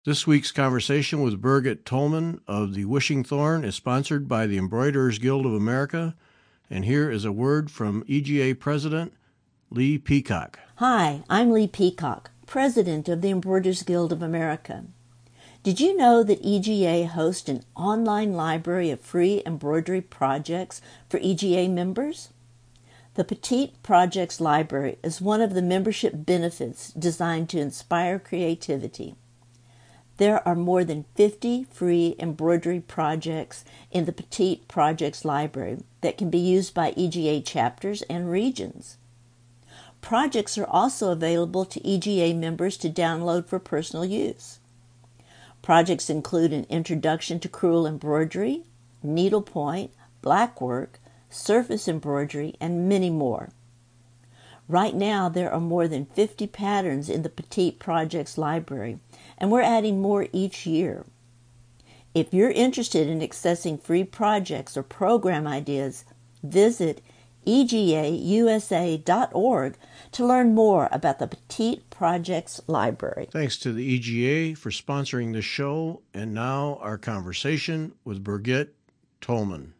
This week's conversation with Birgit Tolman of the Wishing Thorn is sponsored by the Embroiderers Guild of America, and here is a word from EGA President Lee Peacock. Hi, I'm Lee Peacock, President of the Embroiderers Guild of America. Did you know that EGA hosts an online library of free embroidery projects for EGA members? The Petite Projects Library is one of the membership benefits designed to inspire creativity. There are more than 50 free embroidery projects in the Petite Projects Library that can be used by EGA chapters and regions. Projects are also available to EGA members to download for personal use. Projects include an introduction to crewel embroidery, needlepoint, blackwork, surface embroidery, and many more. Right now, there are more than 50 patterns in the Petite Projects Library, and we're adding more each year. If you're interested in accessing free projects or program ideas, visit egausa.org to learn more about the Petite Projects Library. Thanks to the EGA for sponsoring this show, and now our conversation with Birgit Tolman.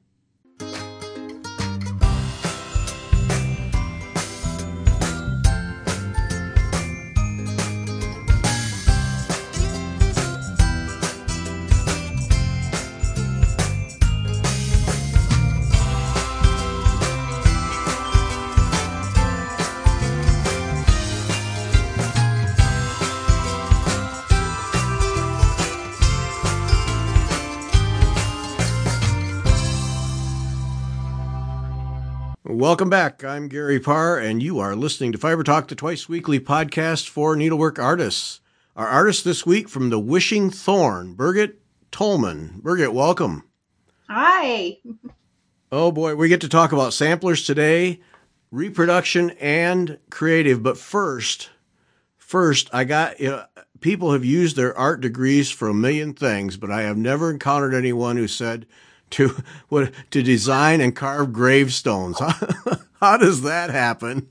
Welcome back. I'm Gary Parr, and you are listening to Fiber Talk, the twice-weekly podcast for needlework artists. Our artist this week from the Wishing Thorn, Birgit Tolman. Birgit, welcome. Hi. Oh boy, we get to talk about samplers today, reproduction and creative. But first, I got people have used their art degrees for a million things, but I have never encountered anyone who said to design and carve gravestones. How does that happen?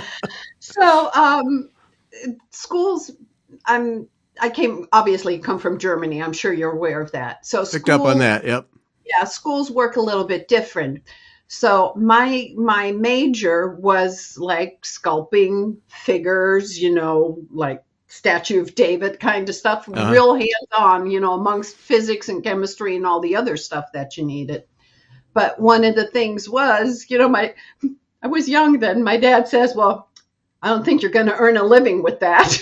So schools, I obviously come from Germany. I'm sure you're aware of that. So picked up on that. Yep. Yeah, schools work a little bit different. So my major was like sculpting figures, like Statue of David kind of stuff, real hands-on, amongst physics and chemistry and all the other stuff that you needed. But one of the things was, I was young then. My dad says, well, I don't think you're going to earn a living with that.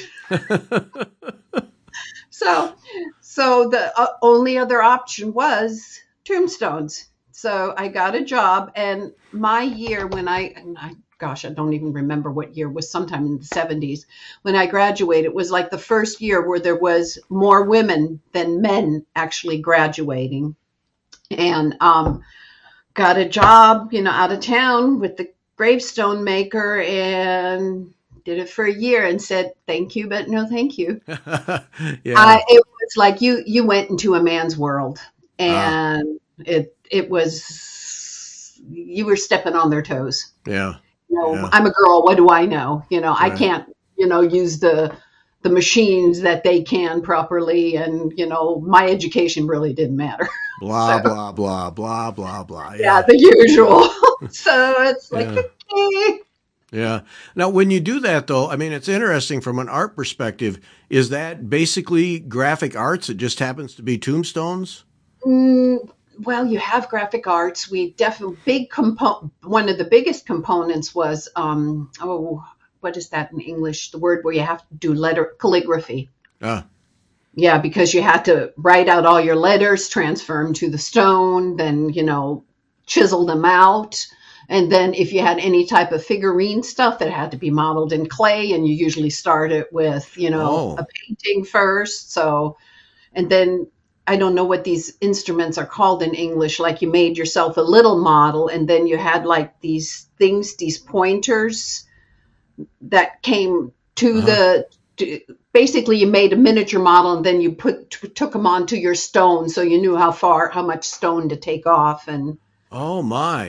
So the only other option was tombstones. So I got a job, and my year when I don't even remember what year, it was sometime in the 70s when I graduated. It was like the first year where there was more women than men actually graduating, and got a job, out of town with the gravestone maker, and did it for a year and said, thank you, but no, thank you. Yeah. It was like you went into a man's world, and it was, you were stepping on their toes. Yeah. Yeah. I'm a girl. What do I know? Right. I can't, use the machines that they can properly. And, my education really didn't matter. Blah, blah, blah, blah, blah, blah. Yeah, the usual. So it's like, okay. Yeah. Now, when you do that, though, I mean, it's interesting from an art perspective. Is that basically graphic arts? It just happens to be tombstones? Well, you have graphic arts. We definitely one of the biggest components was, what is that in English? The word where you have to do letter calligraphy. Yeah, because you had to write out all your letters, transfer them to the stone, then, chisel them out. And then if you had any type of figurine stuff, that had to be modeled in clay, and you usually started with, a painting first. So, and then I don't know what these instruments are called in English. Like you made yourself a little model, and then you had like these things, these pointers that came to basically you made a miniature model, and then you took them onto your stone, so you knew how much stone to take off. And oh my.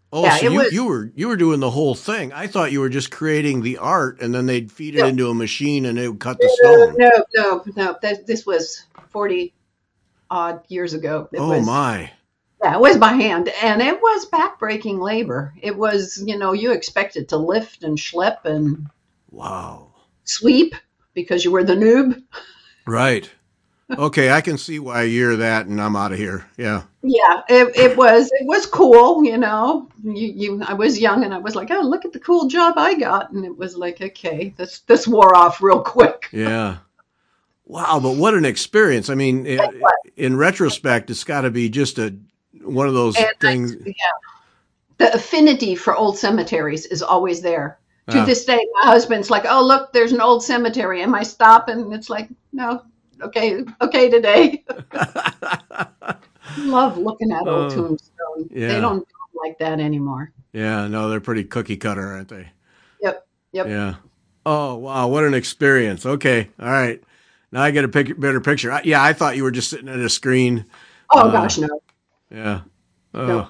Oh, Yeah, so it was. you were doing the whole thing. I thought you were just creating the art, and then they'd feed it No, into a machine, and it would cut the stone. no. This was 40 odd years ago. It Oh was, my! yeah, it was by hand, and it was backbreaking labor. It was, you expected to lift and schlep and Wow! sweep because you were the noob. Right. Okay, I can see why you're that, and I'm out of here. Yeah. Yeah, it was cool. I was young and I was like, oh, look at the cool job I got, and it was like, okay, this wore off real quick. Yeah. Wow, but what an experience. I mean, in retrospect, it's got to be just one of those And things. the affinity for old cemeteries is always there. To Uh, this day, my husband's like, "Oh, look, there's an old cemetery." Am I stopping? It's like, no, okay, today. Love looking at old oh, tombstones. They yeah. don't do them like that anymore. Yeah, no, they're pretty cookie cutter, aren't they? Yep, yep. Yeah. Oh, wow, what an experience. Okay. All right. Now I get a better picture. Yeah, I thought you were just sitting at a screen. Oh Uh, gosh, no, yeah. no. Oh.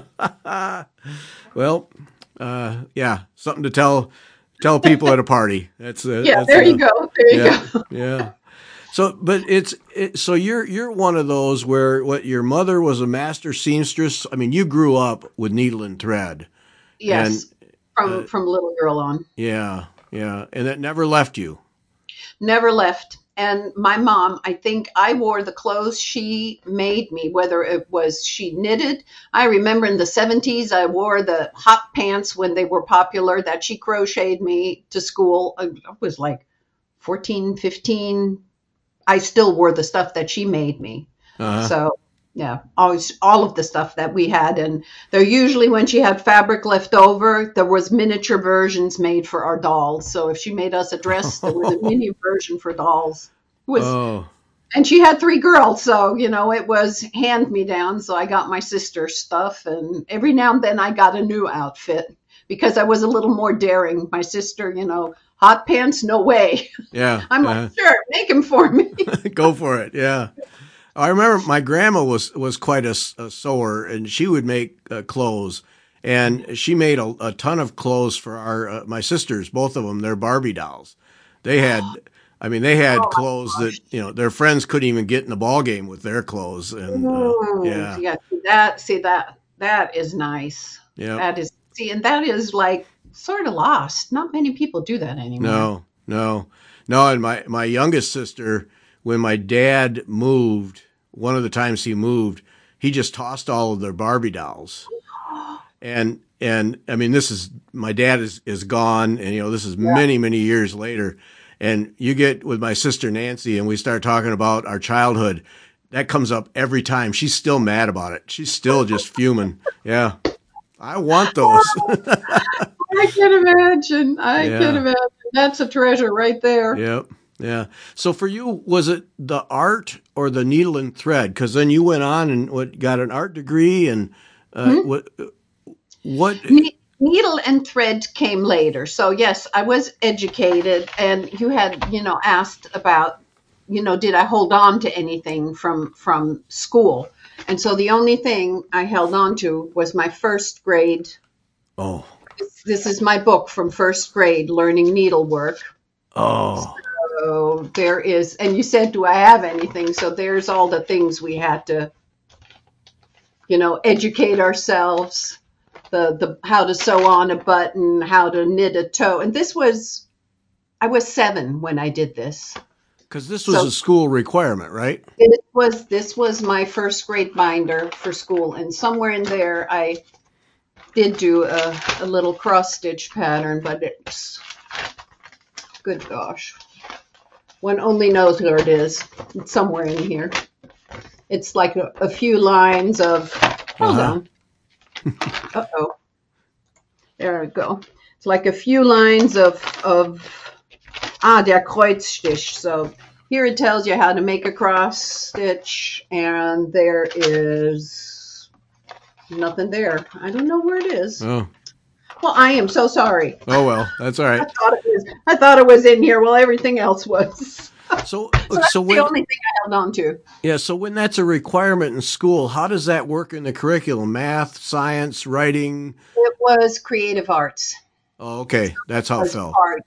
Well, yeah, something to tell people at a party. Yeah, That's there you go. There you yeah, go. yeah. So, but so you're one of those where what your mother was a master seamstress. I mean, you grew up with needle and thread, and Yes, from little girl on. yeah, yeah, and that never left you. Never left. And my mom, I think I wore the clothes she made me, whether it was she knitted. I remember in the 70s, I wore the hot pants when they were popular that she crocheted me to school. I was like 14, 15. I still wore the stuff that she made me. Uh-huh. So yeah, always all of the stuff that we had, and there usually when she had fabric left over, there was miniature versions made for our dolls. So if she made us a dress, there was a mini version for dolls. It was, Oh, and she had three girls, so it was hand me down. So I got my sister's stuff, and every now and then I got a new outfit because I was a little more daring. My sister, hot pants, no way. yeah. I'm like, sure, make them for me. Go for it. Yeah. I remember my grandma was quite a sewer, and she would make clothes, and she made a ton of clothes for our my sisters, both of them. They're Barbie dolls. They had, I mean, they had Oh my clothes that gosh. their friends couldn't even get in the ball game with their clothes, and yeah, Yeah, that is nice. yeah. That is and that is like sort of lost. Not many people do that anymore. No, no, no. And my youngest sister, when my dad moved, one of the times he moved, he just tossed all of their Barbie dolls. And I mean, this is my dad is gone, and this is Yeah. many years later. And you get with my sister Nancy, and we start talking about our childhood. That comes up every time. She's still mad about it. She's still just fuming. Yeah, I want those. I can imagine. I can Yeah. imagine. That's a treasure right there. Yep. Yeah. So for you, was it the art or the needle and thread? Because then you went on and got an art degree, and Hmm? what? Needle and thread came later. So yes, I was educated, and you had, asked about, did I hold on to anything from school? And so the only thing I held on to was my first grade. Oh, This is my book from first grade, Learning Needlework. oh, So there is, and you said, do I have anything? So there's all the things we had to, educate ourselves, the how to sew on a button, how to knit a toe. And I was 7 when I did this. because this was So a school requirement, right? this was my first grade binder for school, and somewhere in there I did do a little cross stitch pattern, but it's good gosh. One only knows where it is. It's somewhere in here. It's like a few lines of, hold Uh-huh. on. Uh-oh. There we go. It's like a few lines of der Kreuzstich. So here it tells you how to make a cross stitch, and there is nothing there. I don't know where it is. Oh, Well, I am so sorry. oh well, that's all right. I thought it was in here. Well, everything else was. So, So that's so the when only thing I held on to. yeah, so when that's a requirement in school, how does that work in the curriculum? Math, science, writing. It was creative arts. Oh, okay, that's how it Was fell. part,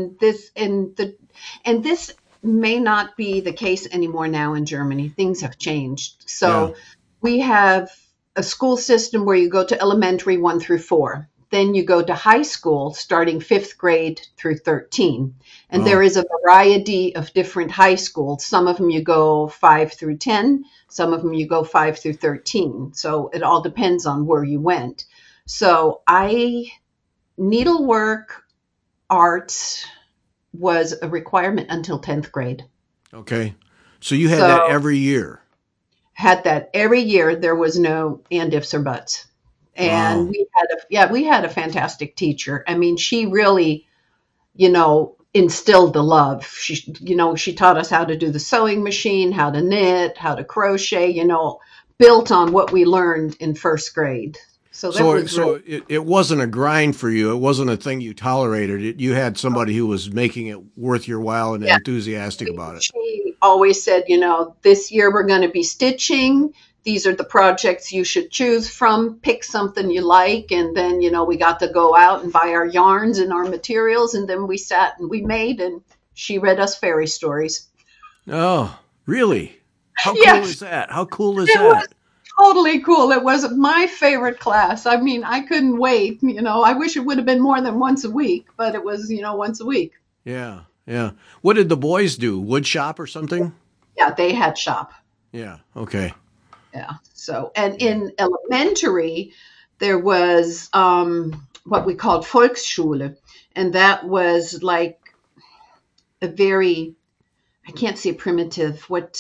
and this may not be the case anymore now in Germany. Things have changed. Yeah. So we have a school system where you go to elementary 1 through 4. Then you go to high school starting 5th grade through 13. And there Oh, is a variety of different high schools. Some of them you go 5 through 10, some of them you go 5 through 13. So it all depends on where you went. So needlework art was a requirement until 10th grade. okay. So you had that So every year. had that every year. There was no and ifs or buts. And Wow. we had a fantastic teacher. I mean, she really, instilled the love. She taught us how to do the sewing machine, how to knit, how to crochet, built on what we learned in 1st grade. So that So, was really, it wasn't a grind for you. It wasn't a thing you tolerated. You had somebody who was making it worth your while and yeah. enthusiastic about it. She always said, this year we're going to be stitching. These are the projects you should choose from. Pick something you like. And then, we got to go out and buy our yarns and our materials. And then we sat and we made, and she read us fairy stories. Oh, really? How cool Yes, is that? How cool is it was that? totally cool. It was my favorite class. I mean, I couldn't wait. I wish it would have been more than once a week, but it was, once a week. Yeah, yeah. What did the boys do? Wood shop or something? Yeah, they had shop. Yeah. Okay. Yeah. So, and Yeah. in elementary, there was what we called Volksschule, and that was like a very, I can't say primitive.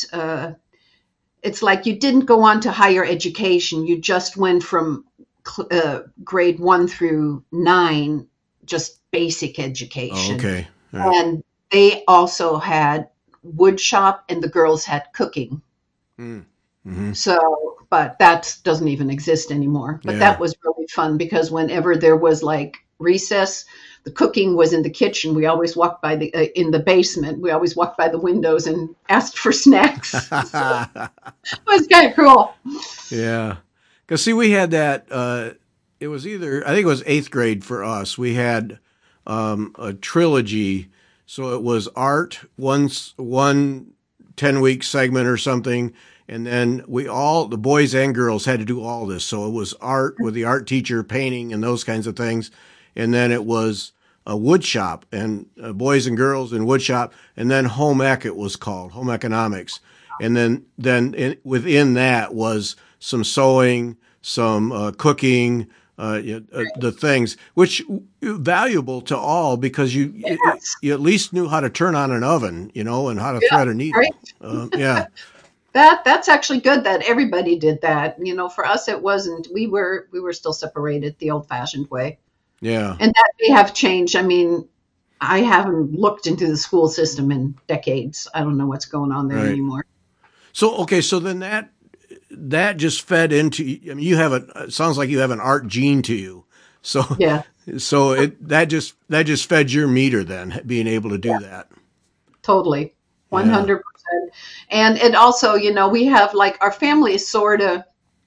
It's like you didn't go on to higher education. You just went from grade 1 through 9, just basic Oh, education. okay. All right. And they also had wood shop, and the girls had cooking. Mm. Hmm. So, but that doesn't even exist anymore. But Yeah. that was really fun because whenever there was like recess, the cooking was in the kitchen. We always walked by in the basement. We always walked by the windows and asked for snacks. So it was kind of cool. Yeah. Because see, we had that. It was either I think it was eighth grade for us. We had a trilogy, so it was art one 10-week segment or something, and then the boys and girls had to do all this. So it was art with the art teacher painting and those kinds of things, and then it was a wood shop and boys and girls in wood shop, and then home ec it was called home economics, and within that was some sewing, some cooking, the things which valuable to all because Yes. you at least knew how to turn on an oven, and how to Yeah. thread a Right. needle. Yeah, That's actually good that everybody did that. For us it wasn't. We were still separated the old-fashioned way. yeah, And that may have changed. I mean, I haven't looked into the school system in decades. I don't know what's going on there right. anymore. So okay, so then that just fed into. I mean, it sounds like you have an art gene to you. So Yeah, that just fed your meter then, being able to do yeah, that. totally. Yeah. 100%. And it also, we have like our family is sort of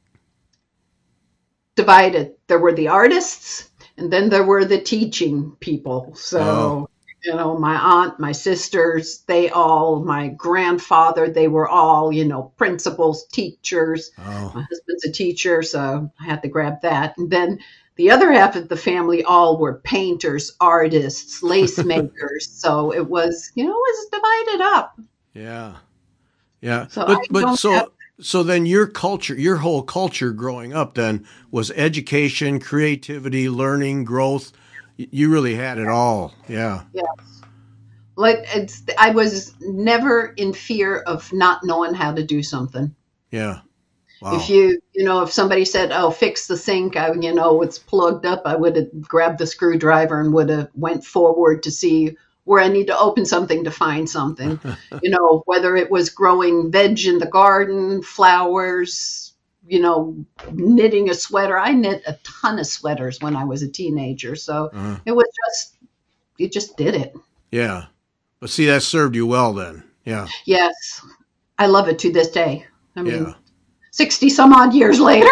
divided. There were the artists, and then there were the teaching people. Oh. So, my aunt, my sisters, my grandfather, they were all, principals, teachers. Oh. My husband's a teacher, so I had to grab that. And then the other half of the family all were painters, artists, lace makers. So it was divided up. Yeah. Yeah. So I But don't have, so then your whole culture growing up then was education, creativity, learning, growth. You really had it all. Yeah. yeah. Like I was never in fear of not knowing how to do something. Yeah. If Wow. if somebody said, "Oh, fix the sink," it's plugged up, I would have grabbed the screwdriver and would have went forward to see where I need to open something to find something. Whether it was growing veg in the garden, flowers, knitting a sweater. I knit a ton of sweaters when I was a teenager, so Uh, it was just you just did it. yeah. But see, that served you well then. Yeah. Yes, I love it to this day. I Yeah. mean, 60 some odd years later.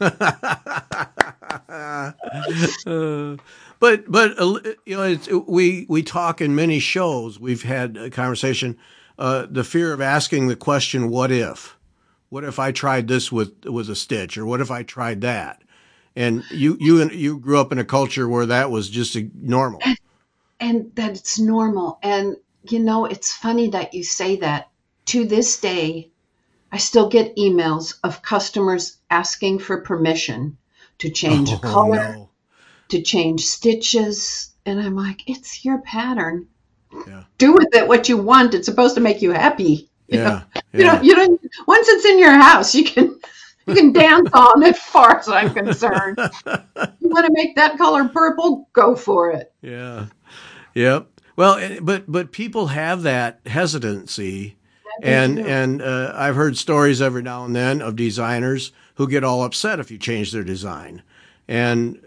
We talk in many shows. We've had a conversation. The fear of asking the question, "What if? What if I tried this with a stitch, or what if I tried that?" And you grew up in a culture where that was just normal. And that it's normal. And, it's funny that you say that. To this day, I still get emails of customers asking for permission to change a Oh color, no. to change stitches. And I'm like, it's your pattern. Yeah. Do with it what you want. It's supposed to make you happy. Yeah. You Yeah. don't, you don't, once it's in your house, you can dance on it, as far as I'm concerned. You want to make that color purple? Go for it. Yeah. Yep. Well, but people have that hesitancy, They and I've heard stories every now and then of designers who get all upset if you change their design, and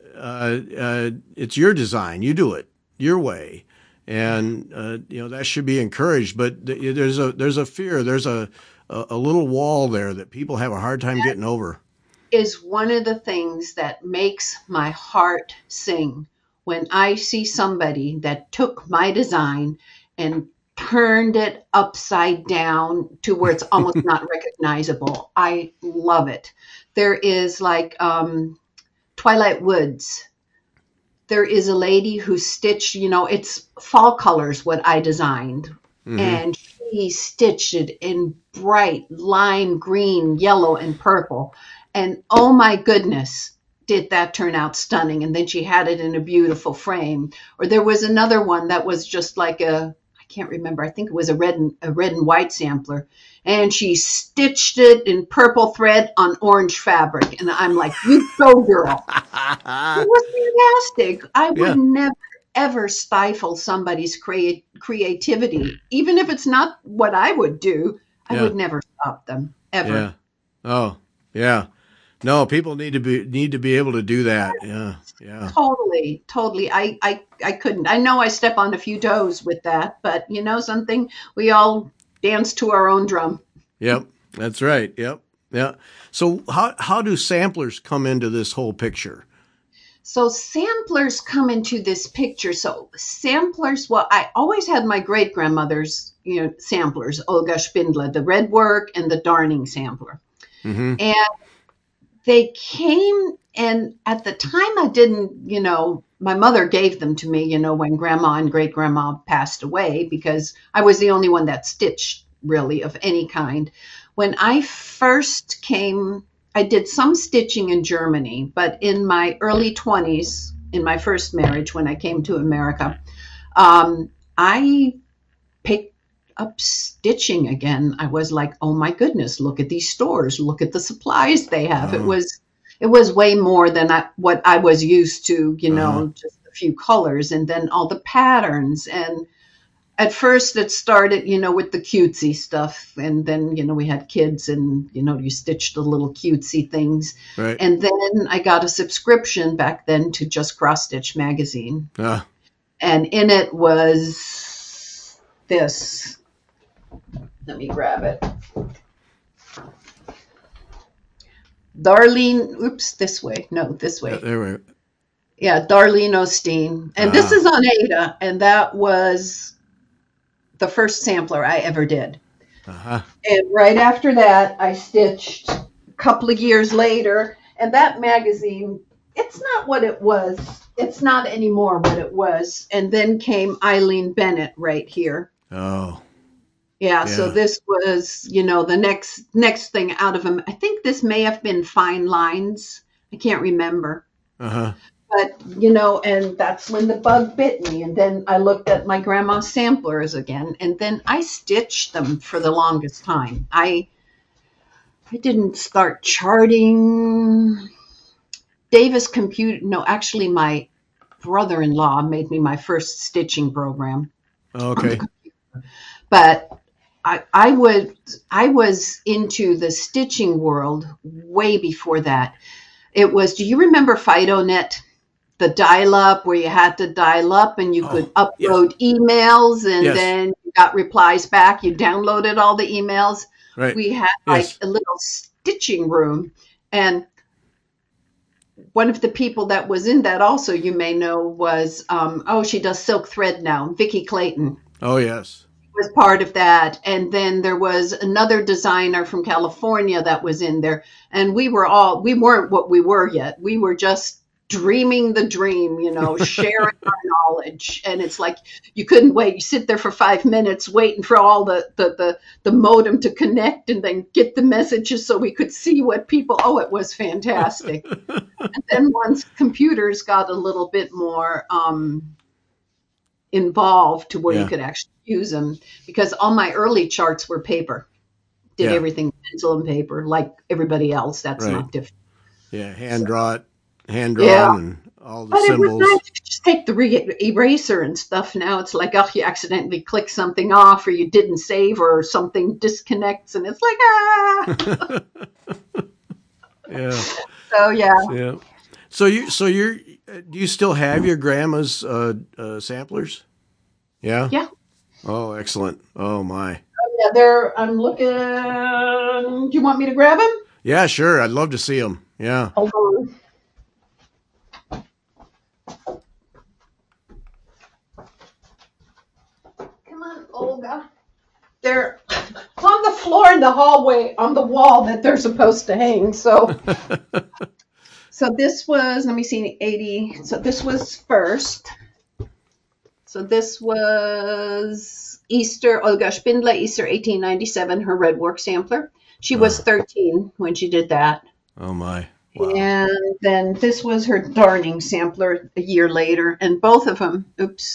it's your design, you do it your way, and that should be encouraged. But there's a fear, there's a little wall there that people have a hard time getting over. Is one of the things that makes my heart sing when I see somebody that took my design and turned it upside down to where it's almost not recognizable. I love it. There is like Twilight Woods. There is a lady who stitched, it's fall colors, what I designed. Hmm. And she stitched it in bright lime green, yellow, and purple. And oh my goodness, did that turn out stunning. And then she had it in a beautiful frame. Or there was another one that was just like I can't remember, I think it was a red and white sampler. And she stitched it in purple thread on orange fabric. And I'm like, you go, girl. It was fantastic. I would Yeah. never, ever stifle somebody's creativity. Even if it's not what I would do, I Yeah. would never stop them, Yeah. ever. Oh, yeah. No, people need to be able to do that. Yeah. Yeah. Totally, totally. I couldn't. I know I step on a few toes with that, but something, we all dance to our own drum. Yep. That's right. Yep. Yeah. So how do samplers come into this whole picture? So samplers come into this picture. So samplers, well, I always had my great grandmother's, samplers, Olga Spindler, the red work and the darning sampler. Mm-hmm. And they came, and at the time I didn't, my mother gave them to me, when grandma and great grandma passed away, because I was the only one that stitched really of any kind. When I first came, I did some stitching in Germany, but in my early 20s, in my first marriage, when I came to America, I picked up stitching again. I was like, oh my goodness, look at these stores, look at the supplies they have. Oh. It was way more than what I was used to, Uh-huh. just a few colors and then all the patterns. And at first it started, with the cutesy stuff. And then, we had kids and, you stitched the little cutesy things. Right. And then I got a subscription back then to Just Cross Stitch magazine. And in it was this. Let me grab it. This way. No, this way. There we. Yeah, Darlene Osteen. And this is on Ada, and that was the first sampler I ever did. Uh-huh. And right after that, I stitched a couple of years later, and that magazine, it's not what it was. It's not anymore what it was. And then came Eileen Bennett right here. Oh. Yeah, so this was, the next thing out of them. I think this may have been Fine Lines. I can't remember. Uh-huh. But, and that's when the bug bit me. And then I looked at my grandma's samplers again, and then I stitched them for the longest time. I didn't start charting. Davis Computer, no, actually my brother-in-law made me my first stitching program. Okay. But I was into the stitching world way before that. It was, do you remember FidoNet? The dial-up where you had to dial up and you could upload emails and then you got replies back. You downloaded all the emails. Right. We had like Yes. a little stitching room. And one of the people that was in that also, you may know, was, she does silk thread now, Vicki Clayton Oh, yes. was part of that. And then there was another designer from California that was in there. And we weren't what we were yet. We were just dreaming the dream, sharing our knowledge. And it's like, you couldn't wait. You sit there for 5 minutes waiting for all the modem to connect and then get the messages so we could see what people, it was fantastic. And then once computers got a little bit more, involved to where Yeah. you could actually use them, because all my early charts were paper. Did Yeah. everything pencil and paper like everybody else. That's Right. not different. Yeah. Hand drawn Yeah. and all the But it was symbols. nice to just take the eraser and stuff. Now it's like, you accidentally click something off or you didn't save or something disconnects and it's like, Yeah. So yeah. Yeah. So you're do you still have your grandma's samplers? Yeah. Yeah. Oh, excellent. Oh my. Yeah, I'm looking. Do you want me to grab them? Yeah, sure. I'd love to see them. Yeah. Hold on. Come on, Olga. They're on the floor in the hallway on the wall that they're supposed to hang. So, this was, let me see, 80. So this was first. So this was Easter, Olga Spindler, Easter 1897, her red work sampler. She was 13 when she did that. Oh my. Wow. And then this was her darning sampler a year later. And both of them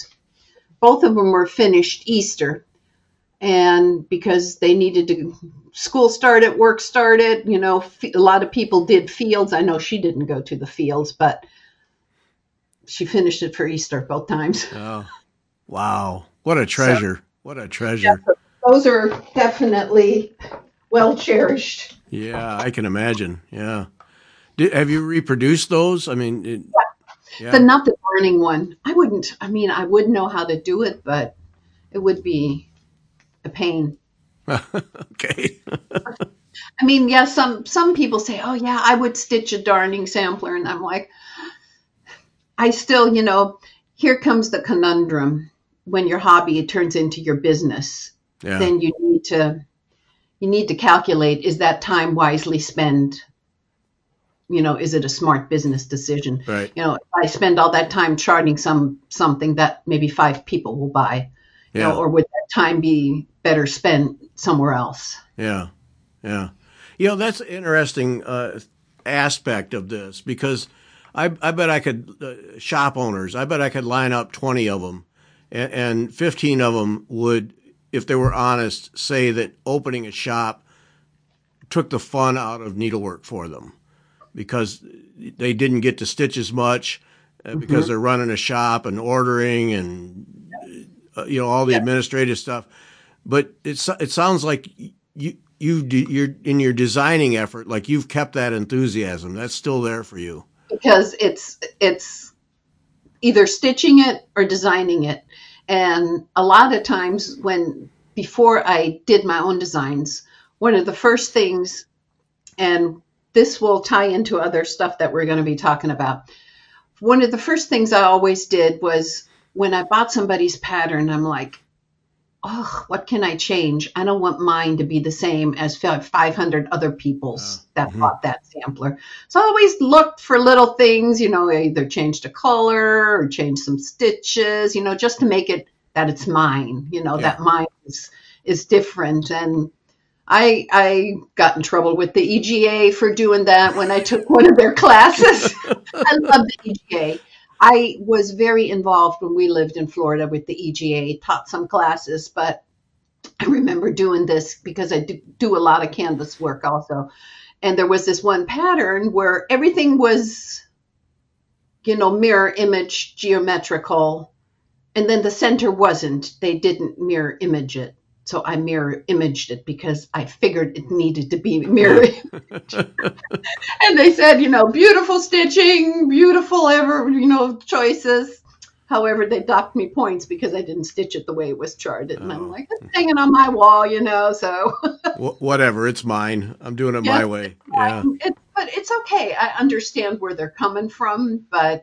were finished Easter. And because they needed to, school started, work started, a lot of people did fields. I know she didn't go to the fields, but she finished it for Easter both times. Oh. Wow. What a treasure. What a treasure. Yeah, those are definitely well cherished. Yeah, I can imagine. Yeah. Have you reproduced those? I mean, yeah. Not the burning one. I would know how to do it, but it would be a pain. Okay. I mean, yeah, some people say, oh yeah, I would stitch a darning sampler. And I'm like, I still, here comes the conundrum. When your hobby turns into your business, Yeah. then you need to calculate, is that time wisely spent? Is it a smart business decision? Right. If I spend all that time charting something that maybe 5 people will buy, Yeah. or would that time be better spent somewhere else? Yeah. Yeah. That's an interesting aspect of this, because I bet I could, shop owners, I bet I could line up 20 of them and 15 of them would, if they were honest, say that opening a shop took the fun out of needlework for them, because they didn't get to stitch as much because they're running a shop and ordering and all the administrative stuff. But it sounds like you're in your designing effort, like you've kept that enthusiasm. That's still there for you. Because it's either stitching it or designing it. And a lot of times before I did my own designs, one of the first things, and this will tie into other stuff that we're going to be talking about. One of the first things I always did was, when I bought somebody's pattern, I'm like, oh, what can I change? I don't want mine to be the same as 500 other people's that bought that sampler. So I always looked for little things, I either changed a color or changed some stitches, just to make it that it's mine, that mine is different. And I got in trouble with the EGA for doing that when I took one of their classes. I love the EGA. I was very involved when we lived in Florida with the EGA, taught some classes, but I remember doing this because I do a lot of canvas work also. And there was this one pattern where everything was, mirror image geometrical. And then the center wasn't. They didn't mirror image it. So I mirror imaged it because I figured it needed to be mirror image. And they said, beautiful stitching, beautiful choices. However, they docked me points because I didn't stitch it the way it was charted. And I'm Oh, like, it's hanging on my wall, so. whatever. It's mine. I'm doing it Yes, my way. Yeah. but it's okay. I understand where they're coming from, but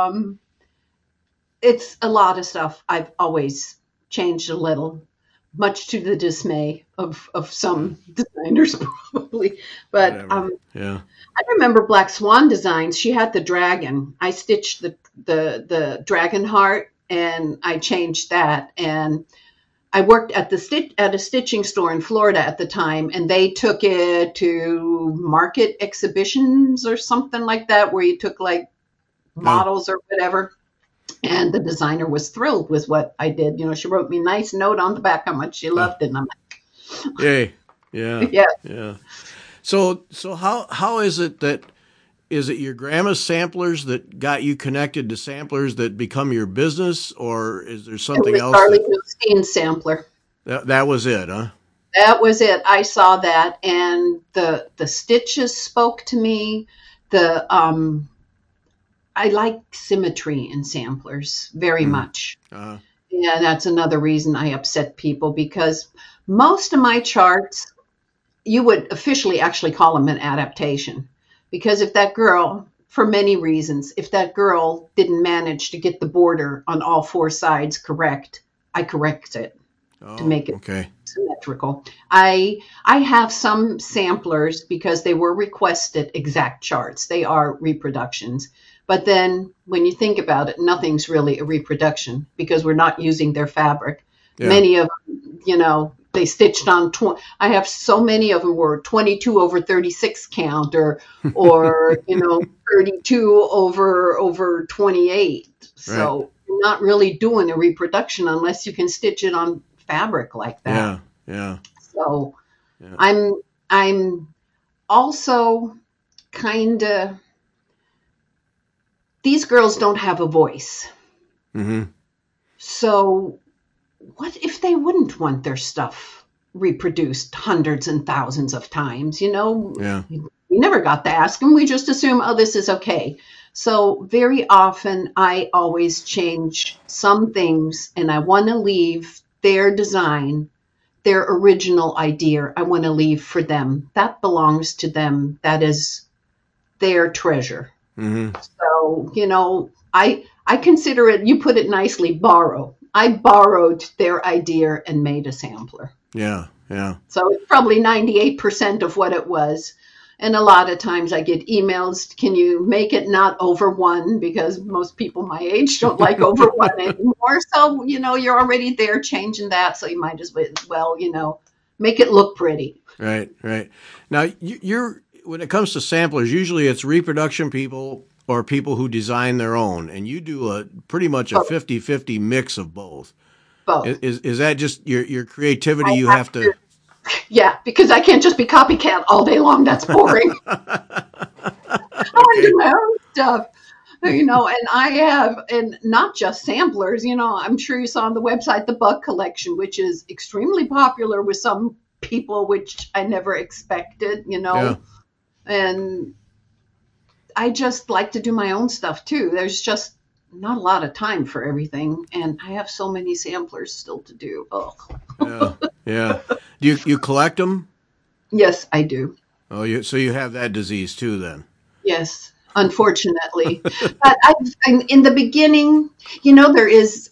it's a lot of stuff I've always changed a little, much to the dismay of some designers probably. But Whatever. Yeah. I remember Black Swan Designs. She had the dragon. I stitched the dragon heart, and I changed that. And I worked at a stitching store in Florida at the time, and they took it to market exhibitions or something like that, where you took like Yeah. models or whatever. And the designer was thrilled with what I did. She wrote me a nice note on the back how much she Uh, loved it. And I'm Yay. Yeah. like, yeah. Yeah. So how is it that is it your grandma's samplers that got you connected to samplers that become your business, or is there It something was else Darlene Newstein sampler. that was it, huh? That was it. I saw that, and the stitches spoke to me. The I like symmetry in samplers very Hmm. much. Uh, Yeah, that's another reason I upset people because most of my charts, you would officially actually call them an adaptation. Because if that girl, for many reasons, if that girl didn't manage to get the border on all four sides correct, I correct it to oh, make it okay. symmetrical. I have some samplers because they were requested exact charts. They are reproductions. But then when you think about it, nothing's really a reproduction because we're not using their fabric. Yeah. Many of them, they stitched on I have so many of them were 22 over 36 count or 32 over 28. Right. So you're not really doing a reproduction unless you can stitch it on fabric like that. Yeah. Yeah. So Yeah. I'm also kind of, these girls don't have a voice. Mm-hmm. So what if they wouldn't want their stuff reproduced hundreds and thousands of times? Yeah. We never got to ask them. We just assume, oh, this is okay. So very often I always change some things and I want to leave their design, their original idea. I want to leave for them. That belongs to them. That is their treasure. Mm-hmm. So, I consider it, you put it nicely, borrow. I borrowed their idea and made a sampler. Yeah. Yeah. So it's probably 98% of what it was. And a lot of times I get emails, can you make it not over one? Because most people my age don't like over one anymore. So, you're already there changing that. So you might as well, make it look pretty. Right. Right. Now you're when it comes to samplers, usually it's reproduction people or people who design their own, and you do a pretty much a Both. 50-50 mix of both. Both. Is that just your creativity? I You have have to. Yeah, because I can't just be copycat all day long. That's boring. I want to Okay. do my own stuff. And I have, and not just samplers, I'm sure you saw on the website the bug collection, which is extremely popular with some people, which I never expected, Yeah. and I just like to do my own stuff too. There's just not a lot of time for everything, and I have so many samplers still to do. Oh, Yeah. Yeah. Do you collect them? yes, I do. Oh, so you have that disease too, then? Yes, unfortunately. But in the beginning, there is,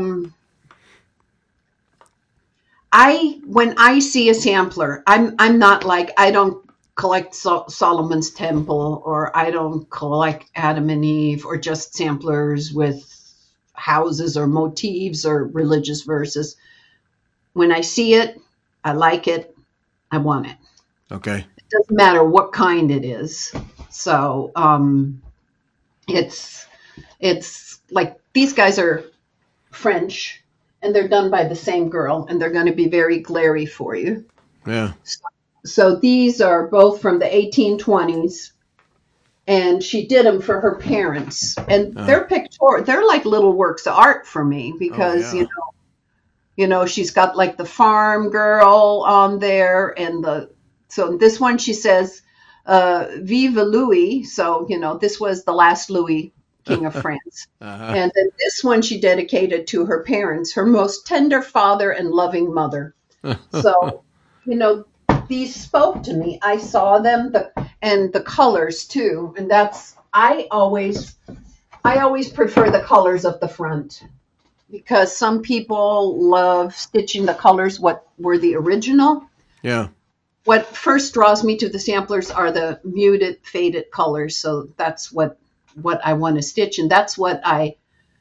when I see a sampler, I'm not like, I don't collect Solomon's Temple, or I don't collect Adam and Eve, or just samplers with houses or motifs or religious verses. When I see it, I like it, I want it. Okay. It doesn't matter what kind it is. So it's like these guys are French and they're done by the same girl and they're going to be very glary for you. Yeah. So these are both from the 1820s, and she did them for her parents, and they're they're like little works of art for me because Oh, yeah. she's got like the farm girl on there, and so this one she says Vive Louis. So this was the last Louis King of France. Uh-huh. And then this one she dedicated to her parents, her most tender father and loving mother. So, you know, these spoke to me. I saw them, and the colors too. And that's I always prefer the colors of the front because some people love stitching the colors what were the original. Yeah. What first draws me to the samplers are the muted, faded colors. So that's what I want to stitch, and that's what I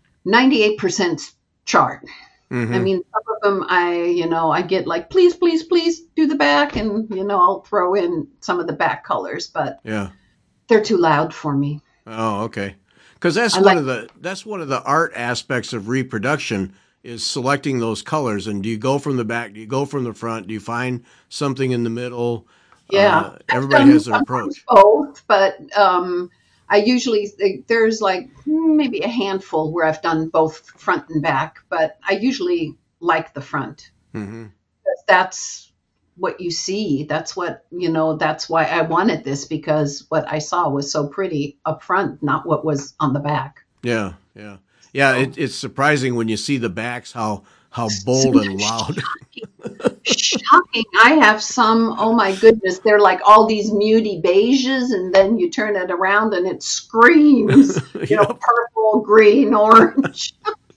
98% chart. I Mm-hmm. mean, some of them I get like, please, please, please do the back, and I'll throw in some of the back colors, but Yeah. they're too loud for me. Oh, okay. Because that's I one like, of the art aspects of reproduction is selecting those colors. And do you go from the back? Do you go from the front? Do you find something in the middle? yeah, I've Everybody done has their sometimes approach. both, but I usually there's like maybe a handful where I've done both front and back, but I usually like the front. Mm-hmm. That's what you see. That's what, that's why I wanted this because what I saw was so pretty up front, not what was on the back. Yeah, yeah, yeah. So It's surprising when you see the backs how bold and loud. shocking. I have some, oh my goodness, they're like all these muty beiges, and then you turn it around and it screams, Yep. purple, green, orange.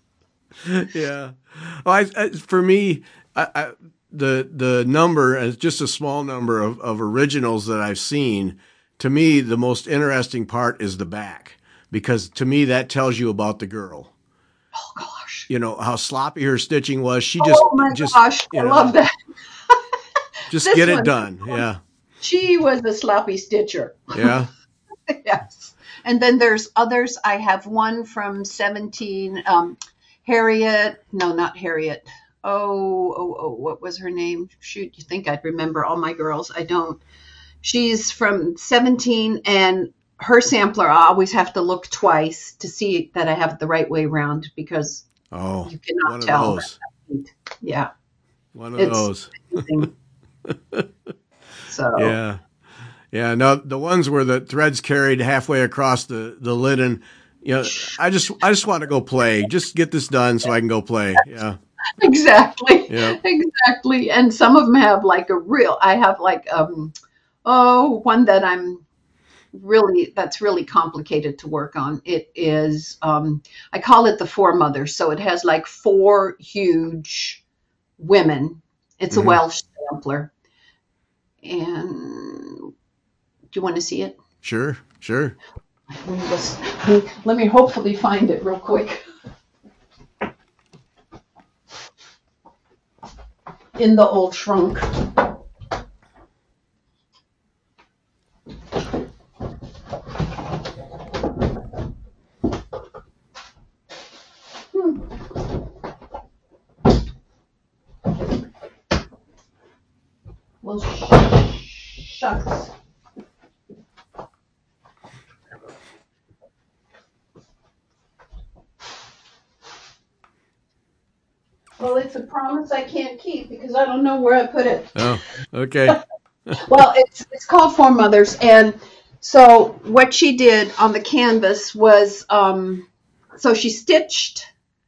Yeah. Well, for me, the number is just a small number of originals that I've seen. To me, the most interesting part is the back because to me that tells you about the girl. Oh gosh. How sloppy her stitching was. She Oh my just gosh. I love that. just This get it one, done. Yeah. she was a sloppy stitcher. Yeah. Yes. And then there's others. I have one from 17, Harriet. No, not Harriet. Oh, what was her name? Shoot, you think I'd remember all my girls. I don't. She's from 17, and her sampler, I always have to look twice to see that I have it the right way around because Oh, you cannot one of tell. those. Yeah, One of it's those. amazing. So, Yeah. Yeah, no, the ones where the threads carried halfway across the linen, I just want to go play. Just get this done so I can go play. Yeah. exactly, Yeah. exactly. And some of them have like I have like, one that that's really complicated to work on. It is, I call it the Four Mothers. So it has like four huge women. It's a Hmm. Welsh sampler. And do you want to see it? Sure. Sure. Let me hopefully find it real quick. In the old trunk. Well, shucks. Well, it's a promise I can't keep because I don't know where I put it. Oh, okay. Well, it's called Four Mothers, and so what she did on the canvas was, so she stitched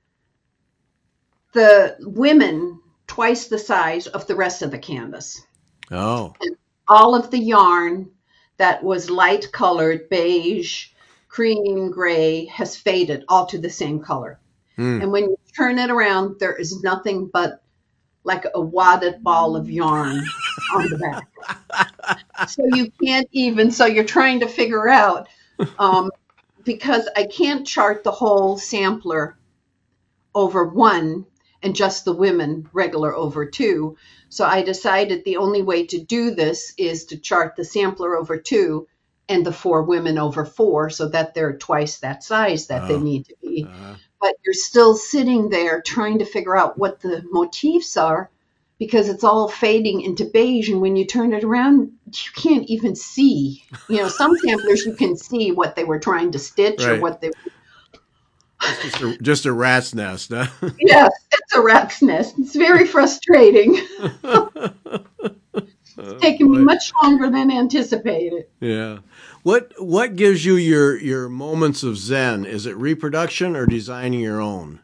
the women twice the size of the rest of the canvas. Oh. All of the yarn that was light colored, beige, cream, gray, has faded all to the same color. Hmm. And when you turn it around, there is nothing but like a wadded ball of yarn on the back. So you can't even, so you're trying to figure out, because I can't chart the whole sampler over one and just the women regular over two. So I decided the only way to do this is to chart the sampler over two and the four women over four so that they're twice that size that they Oh. need to be. Uh, But you're still sitting there trying to figure out what the motifs are because it's all fading into beige. And when you turn it around, you can't even see. Some samplers you can see what they were trying to stitch or right. what they. It's just a rat's nest. Huh? Yes, it's a rat's nest. It's very frustrating. It's taken me Boy. much longer than anticipated. Yeah. What gives you your moments of zen? Is it reproduction or designing your own?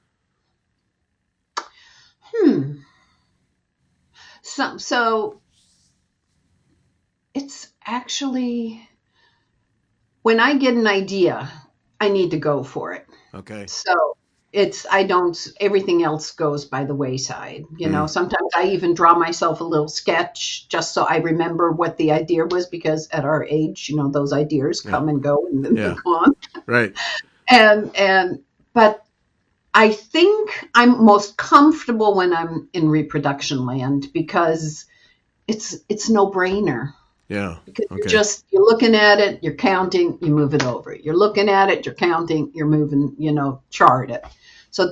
Hmm. So it's actually when I get an idea, I need to go for it. Okay. So I don't, everything else goes by the wayside. Mm. Sometimes I even draw myself a little sketch just so I remember what the idea was because at our age, those ideas Yeah. come and go and then they're Yeah. gone. Right. But I think I'm most comfortable when I'm in reproduction land because it's no brainer. Yeah. Because Okay. you're looking at it, you're counting, you move it over. You're looking at it, you're counting, you're moving, chart it. So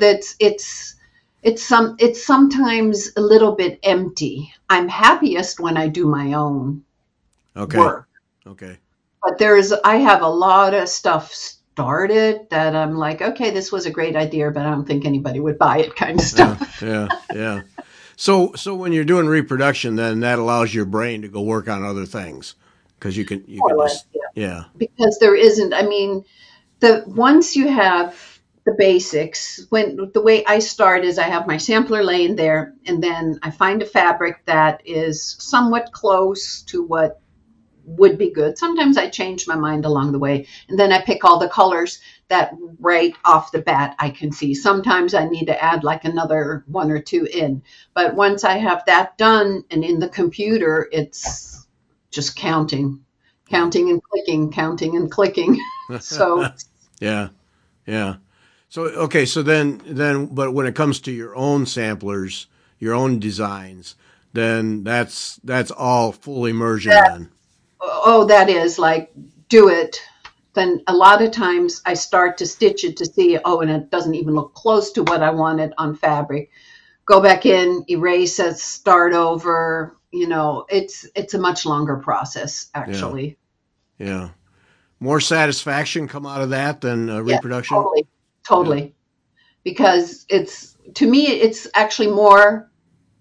it's sometimes a little bit empty. I'm happiest when I do my own Okay. work. Okay. But I have a lot of stuff started that I'm like, okay, this was a great idea, but I don't think anybody would buy it kind of Yeah. stuff. Yeah. Yeah. So when you're doing reproduction, then that allows your brain to go work on other things because you can More or less, just yeah. yeah. Because there isn't, I mean, once you have the basics, when the way I start is I have my sampler laying there, and then I find a fabric that is somewhat close to what would be good. Sometimes I change my mind along the way, and then I pick all the colors that right off the bat I can see. Sometimes I need to add like another one or two in, but once I have that done and in the computer, it's just Yeah. counting and clicking, counting and clicking. So Yeah. Yeah. So okay, so then but when it comes to your own samplers, your own designs, then that's all full immersion then. oh, that is like do it. Then a lot of times I start to stitch it to see, oh, and it doesn't even look close to what I wanted on fabric. Go back in, erase it, start over. It's a much longer process Yeah. actually. Yeah. More satisfaction come out of that than Yeah, reproduction. totally, Yeah. totally. Because to me, it's actually more.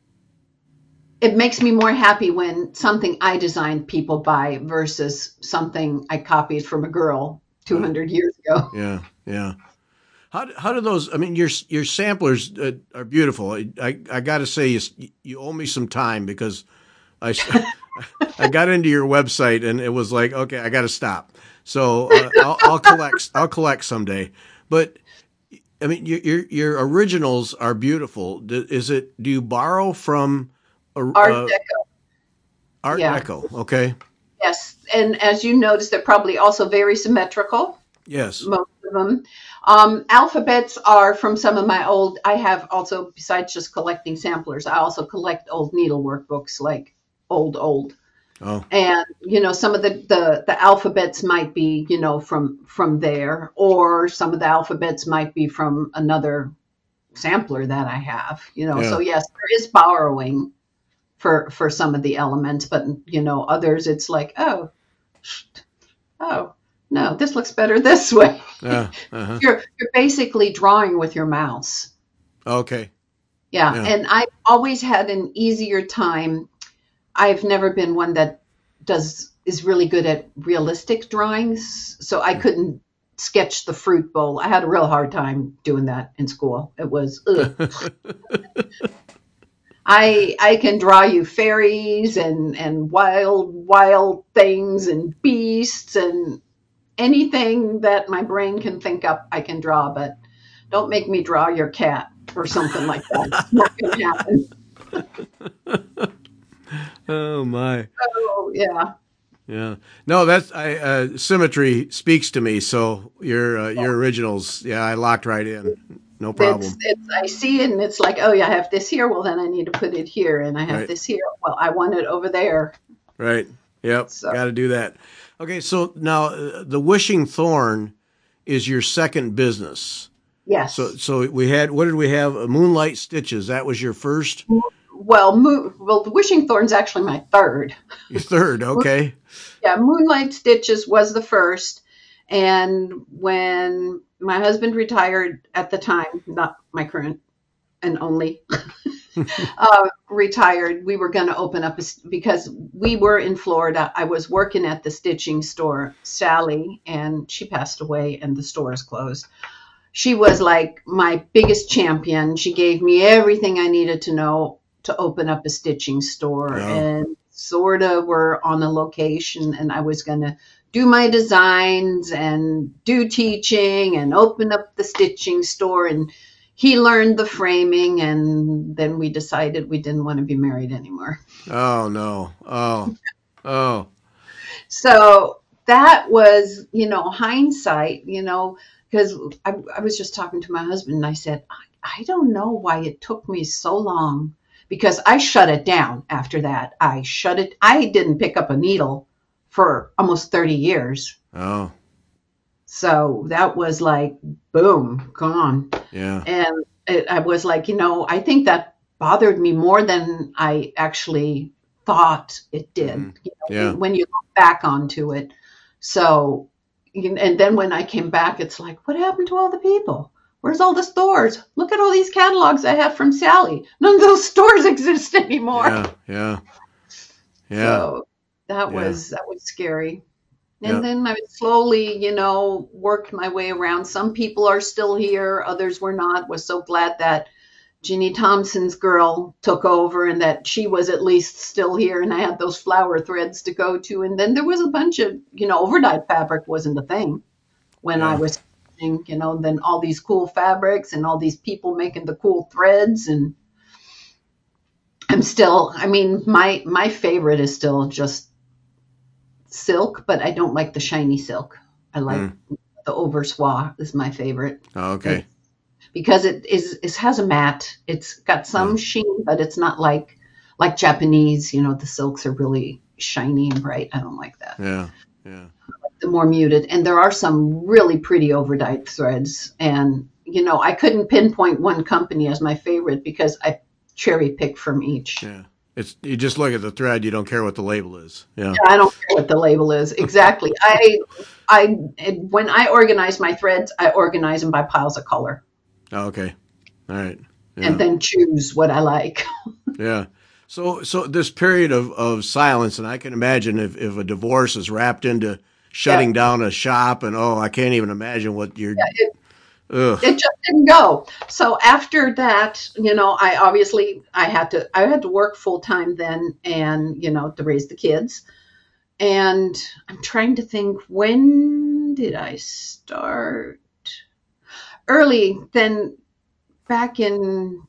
It makes me more happy when something I designed people buy versus something I copied from a girl Yeah. 200 years ago. Yeah. Yeah. How do those? I mean, your samplers are beautiful. I got to say you owe me some time because I I got into your website and it was like, okay, I got to stop. So I'll collect. I'll collect someday. But I mean, your originals are beautiful. Is it? Do you borrow from Art uh, Deco, Art yeah, Deco? Okay. yes. And as you notice, they're probably also very symmetrical, Yes. most of them. Alphabets are from some of my old, I have also, besides just collecting samplers, I also collect old needlework books, like old. Oh. And some of the alphabets might be from there, or some of the alphabets might be from another sampler that I have. So Yeah. yes, there is borrowing for some of the elements, but others it's like, oh no, this looks better this way. Yeah. Uh-huh. You're basically drawing with your mouse. Okay. Yeah, Yeah. and I've always had an easier time. I've never been one that is really good at realistic drawings, so I couldn't sketch the fruit bowl. I had a real hard time doing that in school. It was ugh. I can draw you fairies and wild things and beasts and anything that my brain can think up I can draw, but don't make me draw your cat or something like that. It's not going to happen. Oh my. Oh yeah. Yeah. No, that's symmetry speaks to me. So your originals, yeah, I locked right in. No problem. It's I see it and it's like, oh yeah, I have this here. Well, then I need to put it here, and I have Right. this here. Well, I want it over there. Right. Yep. So Got to do that. Okay. So now the Wishing Thorn is your second business. So yes. so we had what did we have? Moonlight Stitches. That was your first. Well, the Wishing Thorn's actually my third. Your third. Okay. Yeah, Moonlight Stitches was the first, and when my husband retired at the time, not my current and only retired, we were going to open up because we were in Florida. I was working at the stitching store, Sally, and she passed away and the store is closed. She was like my biggest champion. She gave me everything I needed to know to open up a stitching store. And sort of were on a location, and I was going to do my designs and do teaching and open up the stitching store. And he learned the framing, and then we decided we didn't want to be married anymore. Oh, no. Oh. So that was, hindsight, because I was just talking to my husband and I said, I don't know why it took me so long, because I shut it down after that. I didn't pick up a needle for almost 30 years. Oh. So that was like, boom, gone. Yeah. And I was like, I think that bothered me more than I actually thought it did, when you look back onto it. So, and then when I came back, it's like, what happened to all the people? Where's all the stores? Look at all these catalogs I have from Sally. None of those stores exist anymore. Yeah. So that was scary. And then I slowly, worked my way around. Some people are still here. Others were not. Was so glad that Ginny Thompson's girl took over and that she was at least still here. And I had those flower threads to go to. And then there was a bunch of, overdyed fabric wasn't a thing when I was, then all these cool fabrics and all these people making the cool threads. And I'm still, my favorite is still just silk, but I don't like the shiny silk. I like the overswa is my favorite. Oh, okay. Because it has a matte. It's got some sheen, but it's not like Japanese. The silks are really shiny and bright. I don't like that. Yeah. I like the more muted. And there are some really pretty overdyed threads. And I couldn't pinpoint one company as my favorite because I cherry pick from each. Yeah. You just look at the thread. You don't care what the label is. Yeah. I don't care what the label is. Exactly. When I organize my threads, I organize them by piles of color. Oh, okay. All right. Yeah. And then choose what I like. Yeah. So this period of silence, and I can imagine if a divorce is wrapped into shutting down a shop, and I can't even imagine what you're. It just didn't go. So after that, I had to work full time then, and to raise the kids. And I'm trying to think, when did I start? Early, then back in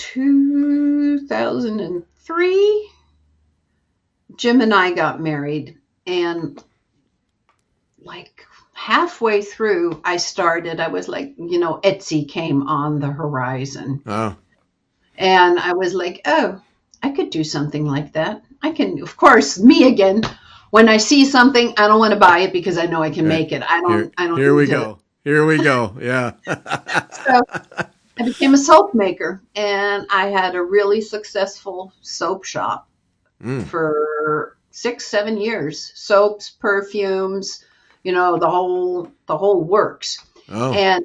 2003, Jim and I got married, and like halfway through I was like, Etsy came on the horizon. Oh. And I was like, I could do something like that. I can, of course, me again. When I see something, I don't want to buy it because I know I can make it. I don't. Here we go. Yeah. So I became a soap maker, and I had a really successful soap shop for 6-7 years. Soaps, perfumes, the whole works. Oh. And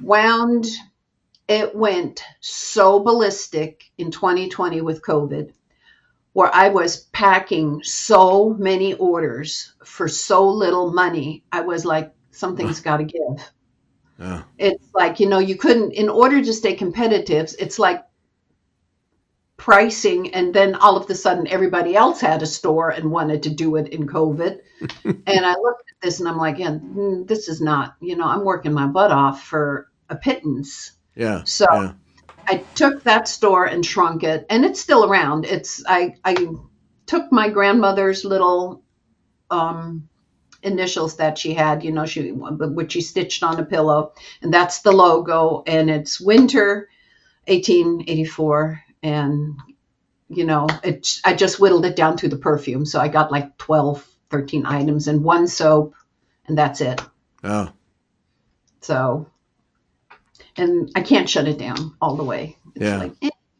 it went so ballistic in 2020 with COVID, where I was packing so many orders for so little money. I was like, something's got to give. Yeah. It's like, you couldn't, in order to stay competitive, it's like pricing, and then all of a sudden everybody else had a store and wanted to do it in COVID. And I looked at this and I'm like, this is not, I'm working my butt off for a pittance. Yeah. So I took that store and shrunk it, and it's still around. I took my grandmother's little initials that she had, which she stitched on a pillow, and that's the logo, and it's winter 1884. And, I just whittled it down to the perfume. So I got like 12, 13 items and one soap, and that's it. Oh. So, and I can't shut it down all the way. It's like,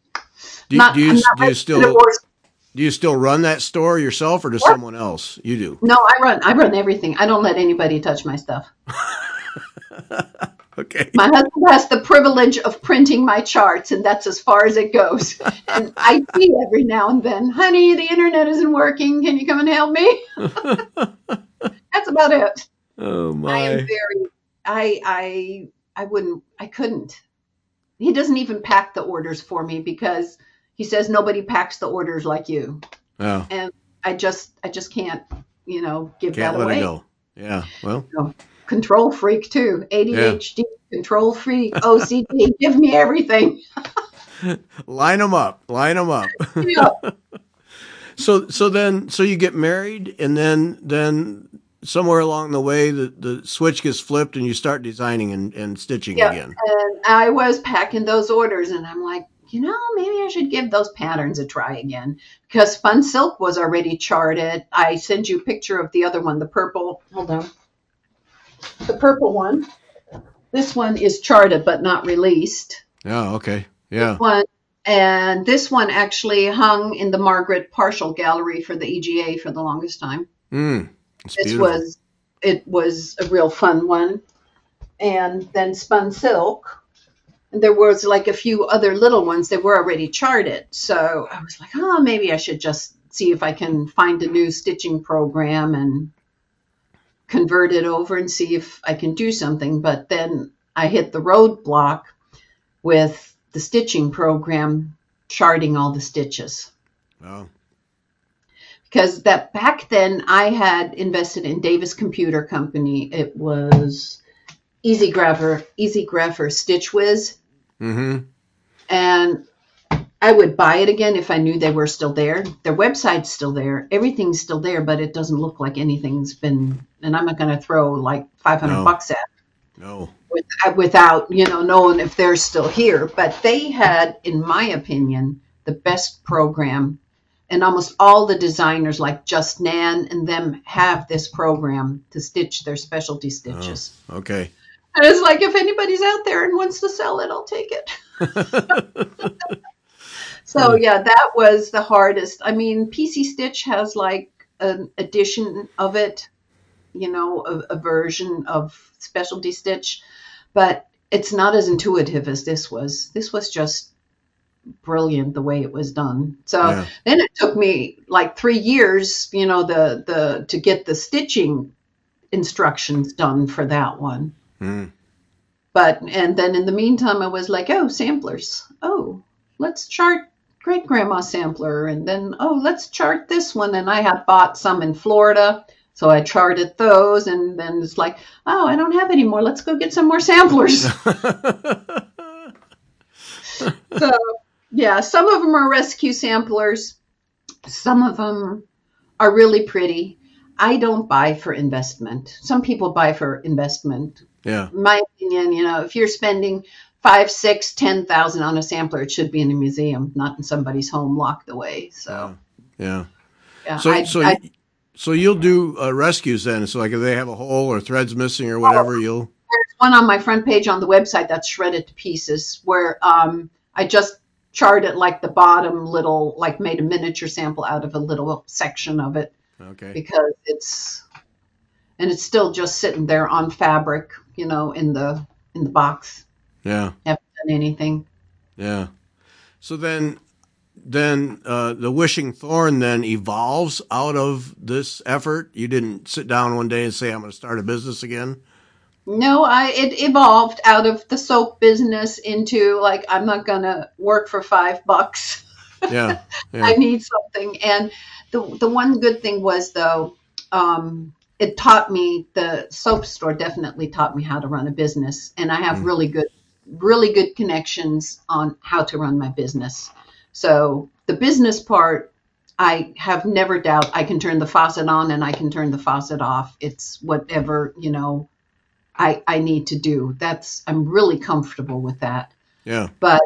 do you still run that store yourself, or does someone else? You do? No, I run everything. I don't let anybody touch my stuff. Okay. My husband has the privilege of printing my charts, and that's as far as it goes. And I see every now and then, honey, the internet isn't working. Can you come and help me? That's about it. Oh I am my. very, I couldn't. He doesn't even pack the orders for me because he says nobody packs the orders like you. Oh, And I just can't, give can't that let it away. go. Yeah. Well, Control freak too. yeah. ADHD, control freak, OCD, give me everything. Line them up. Line them up. Yeah. So you get married, and then somewhere along the way, the switch gets flipped, and you start designing and stitching Yeah. again. And I was packing those orders and I'm like, maybe I should give those patterns a try again because Spun Silk was already charted. I sent you a picture of the other one, the purple. Hold on. The purple one. This one is charted but not released. Yeah. Okay. Yeah. One and this one actually hung in the Margaret Partial Gallery for the EGA for the longest time. It's This beautiful. it was a real fun one. And then Spun Silk. And there was like a few other little ones that were already charted. So I was like, oh, maybe I should just see if I can find a new stitching program and convert it over and see if I can do something. But then I hit the roadblock with the stitching program charting all the stitches. Oh. Because that back then I had invested in Davis Computer Company. It was Easygrapher Stitch Whiz. Mm-hmm. And I would buy it again if I knew they were still there. Their website's still there. Everything's still there, but it doesn't look like anything's been, and I'm not going to throw like $500 No. at it No. without, knowing if they're still here. But they had, in my opinion, the best program. And almost all the designers like Just Nan and them have this program to stitch their specialty stitches. Oh. Okay. And it's like, if anybody's out there and wants to sell it, I'll take it. So yeah, that was the hardest. I mean, PC Stitch has like an edition of it, a version of Specialty Stitch, but it's not as intuitive as this was. This was just brilliant the way it was done. So Yeah. then it took me like 3 years, to get the stitching instructions done for that one. Mm. And then in the meantime, I was like, oh, samplers. Oh, let's chart great grandma sampler. And then, oh, let's chart this one. And I had bought some in Florida. So I charted those. And then it's like, oh, I don't have any more. Let's go get some more samplers. So, yeah, some of them are rescue samplers. Some of them are really pretty. I don't buy for investment. Some people buy for investment. Yeah. In my opinion, if you're spending 5, 6, 10,000 on a sampler, it should be in a museum, not in somebody's home locked away. So, Yeah. yeah, So you'll do rescues then. So like if they have a hole or threads missing or whatever, you'll. there's one on my front page on the website that's shredded to pieces where I just charted like the bottom little, like made a miniature sample out of a little section of it Okay. because it's still just sitting there on fabric, in the box. Yeah. Haven't done anything. Yeah. So then the Wishing Thorn then evolves out of this effort. You didn't sit down one day and say, I'm going to start a business again. No, it evolved out of the soap business into like, I'm not going to work for $5. Yeah. I need something. And the one good thing was though, it taught me, the soap store definitely taught me how to run a business. And I have really good connections on how to run my business. So the business part, I have never doubt I can turn the faucet on and I can turn the faucet off. It's whatever, I need to do. I'm really comfortable with that. Yeah. But,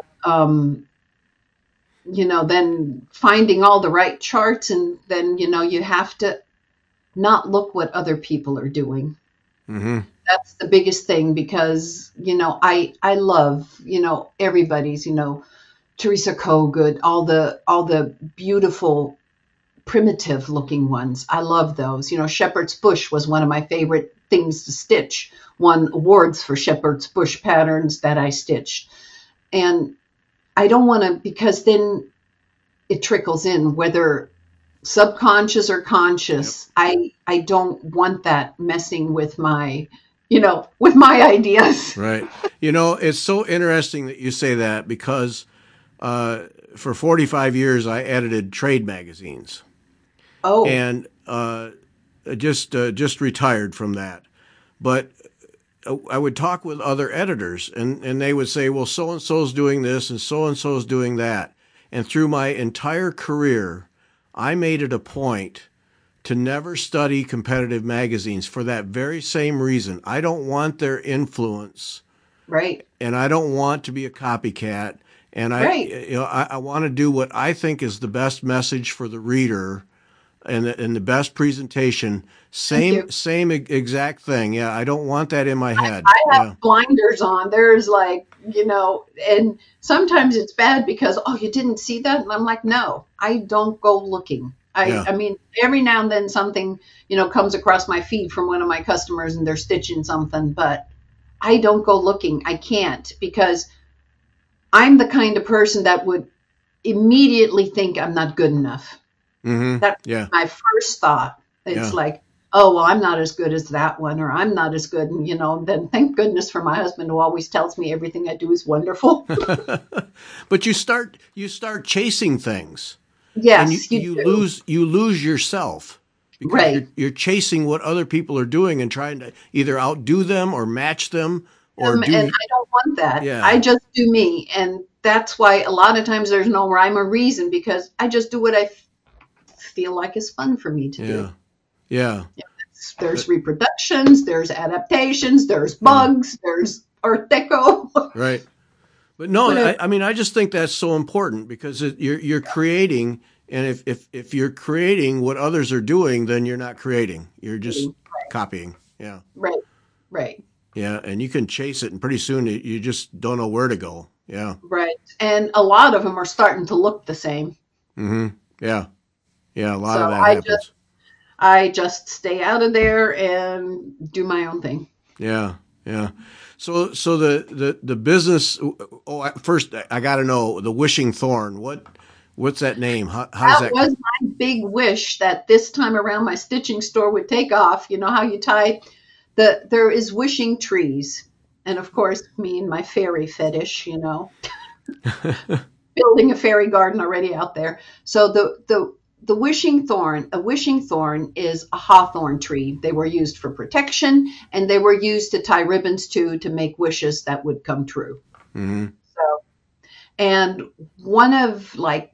then finding all the right charts and then, you have to not look what other people are doing. Mm-hmm. That's the biggest thing because, I love, everybody's, Teresa Kogut, all the beautiful primitive looking ones. I love those. Shepherd's Bush was one of my favorite things to stitch, won awards for shepherd's bush patterns that I stitched. And I don't want to, because then it trickles in, whether subconscious or conscious. Yep. I don't want that messing with my, with my ideas. Right. It's so interesting that you say that, because for 45 years I edited trade magazines. Oh. And just retired from that. But I would talk with other editors, and they would say, well, so-and-so's doing this and so-and-so's doing that. And through my entire career, I made it a point to never study competitive magazines for that very same reason. I don't want their influence. Right. And I don't want to be a copycat. And I want to do what I think is the best message for the reader and the best presentation. Same exact thing. Yeah, I don't want that in my head. I have blinders on. There's and sometimes it's bad because, you didn't see that? And I'm like, no, I don't go looking. I mean, every now and then something, comes across my feed from one of my customers and they're stitching something, but I don't go looking. I can't, because I'm the kind of person that would immediately think I'm not good enough. Mm-hmm. That's my first thought. It's like, oh, well, I'm not as good as that one, or I'm not as good. And, then thank goodness for my husband, who always tells me everything I do is wonderful. But you start chasing things. Yes, and you lose yourself, because right. you're chasing what other people are doing and trying to either outdo them or match them. And I don't want that. Yeah. I just do me. And that's why a lot of times there's no rhyme or reason, because I just do what I feel like is fun for me to do. Yeah. There's reproductions, there's adaptations, there's bugs, there's Art Deco. Right. But no, I just think that's so important, because you're creating, and if you're creating what others are doing, then you're not creating. You're just copying. Yeah. Right. Yeah, and you can chase it, and pretty soon you just don't know where to go. Yeah. Right. And a lot of them are starting to look the same. Mm-hmm. Yeah. Yeah, a lot of that happens. I just stay out of there and do my own thing. Yeah. So the business. First I got to know the Wishing Thorn. What's that name? How does that? That was my big wish, that this time around my stitching store would take off. You know how you tie there is wishing trees, and of course me and my fairy fetish. Building a fairy garden already out there. So the wishing thorn, a wishing thorn is a hawthorn tree. They were used for protection, and they were used to tie ribbons to make wishes that would come true. Mm-hmm. So, and one of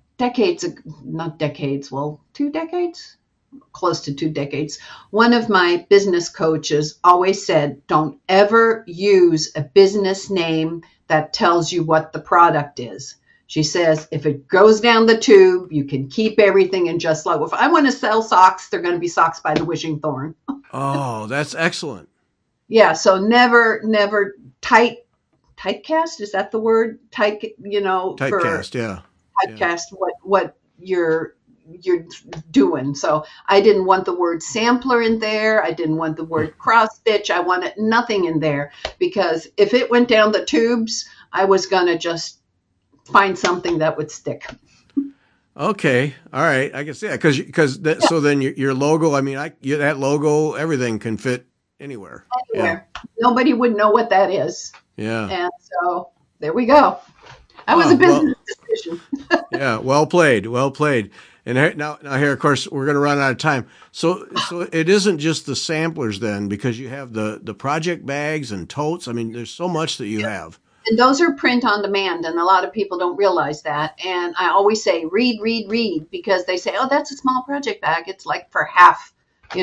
2 decades, close to 2 decades, one of my business coaches always said, don't ever use a business name that tells you what the product is. She says, if it goes down the tube, you can keep everything, and just like, if I want to sell socks, they're going to be socks by the Wishing Thorn. Oh, that's excellent. Yeah. So never typecast. Is that the word? Typecast. Yeah. Typecast what you're doing. So I didn't want the word sampler in there. I didn't want the word cross stitch. I wanted nothing in there, because if it went down the tubes, I was going to just find something that would stick. Okay. All right. I guess, so then your logo, that logo, everything can fit anywhere. Yeah. Nobody would know what that is. Yeah. And so there we go. That was a business decision. Yeah. Well played. And now here, of course, we're going to run out of time. So it isn't just the samplers then, because you have the project bags and totes. There's so much that you have. And those are print on demand, and a lot of people don't realize that. And I always say, read, because they say, oh, that's a small project bag. It's like for half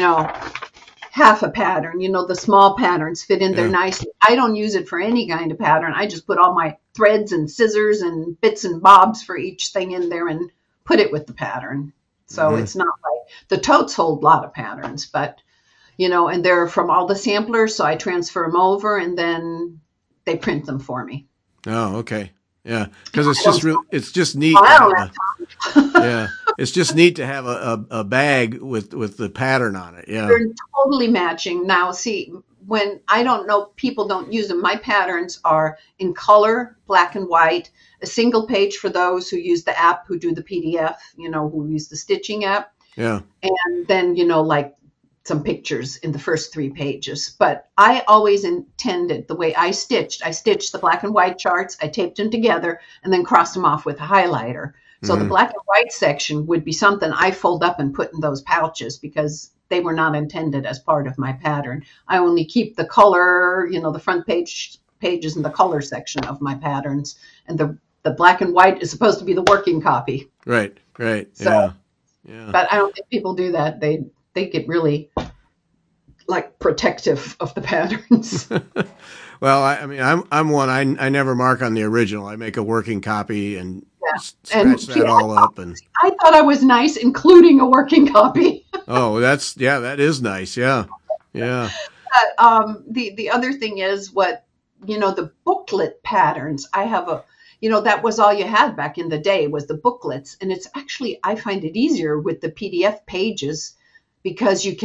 a pattern. The small patterns fit in there nicely. I don't use it for any kind of pattern. I just put all my threads and scissors and bits and bobs for each thing in there and put it with the pattern. So It's not like the totes hold a lot of patterns, but, and they're from all the samplers. So I transfer them over, and then they print them for me. Oh, okay. Yeah. Because it's just neat. Well, I don't have time. Yeah. It's just neat to have a bag with the pattern on it. Yeah. They're totally matching. Now, see, when I don't know, people don't use them. My patterns are in color, black and white, a single page for those who use the app, who do the PDF, who use the stitching app. Yeah. And then, like some pictures in the first 3 pages. But I always intended the way I stitched the black and white charts, I taped them together and then crossed them off with a highlighter. So the black and white section would be something I fold up and put in those pouches because they were not intended as part of my pattern. I only keep the color, the front pages and the color section of my patterns. And the black and white is supposed to be the working copy. Right. So, yeah. But I don't think people do that. They get really like protective of the patterns. Well, I mean, I'm one. I never mark on the original. I make a working copy and scratch that all up. And I thought I was nice, including a working copy. Oh, that is nice. Yeah. But, the other thing is the booklet patterns. I have that was all you had back in the day was the booklets, and it's actually I find it easier with the PDF pages because you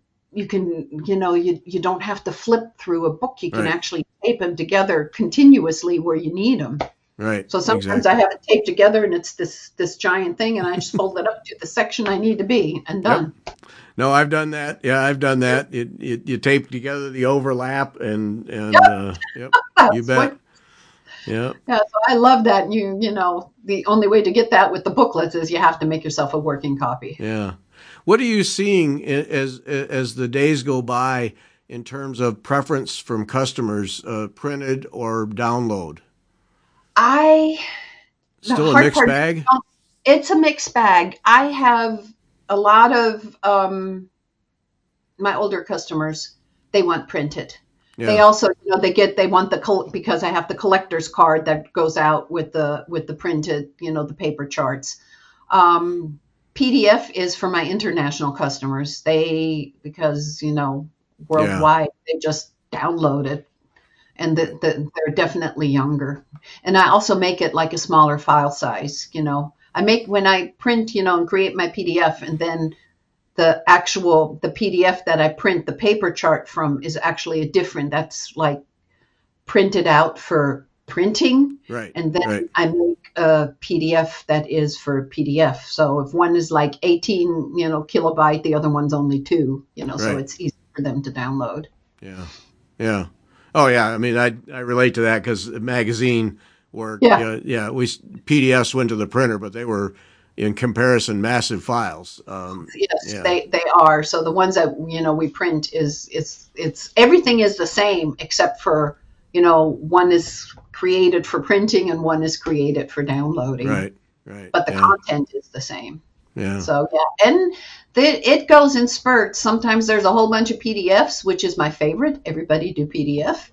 don't have to flip through a book. You can actually tape them together continuously where you need them. Right. So sometimes I have it taped together and it's this giant thing and I just fold it up to the section I need to be and done. Yep. No, I've done that. Yeah, I've done that. You tape together the overlap and you bet. Yeah. Yeah, so I love that. The only way to get that with the booklets is you have to make yourself a working copy. Yeah. What are you seeing as the days go by in terms of preference from customers, printed or download? Still a mixed bag? It's a mixed bag. I have a lot of my older customers, they want printed. Yeah. They also, they want because I have the collector's card that goes out with the printed, the paper charts. PDF is for my international customers. Because worldwide, they just download it. And they're definitely younger. And I also make it like a smaller file size. When I print, and create my PDF, and then the PDF that I print the paper chart from is actually that's like printed out for printing. Right. And then I make a PDF that is for PDF. So if one is like 18, kilobyte, the other one's only 2, so it's easy for them to download. Yeah. Yeah. Oh yeah, I mean, I relate to that because the magazine PDFs went to the printer, but they were in comparison massive files. They are. So the ones that we print it's everything is the same except for one is created for printing and one is created for downloading. Right. But the content is the same. Yeah. So and it goes in spurts. Sometimes there's a whole bunch of PDFs, which is my favorite. Everybody do PDF.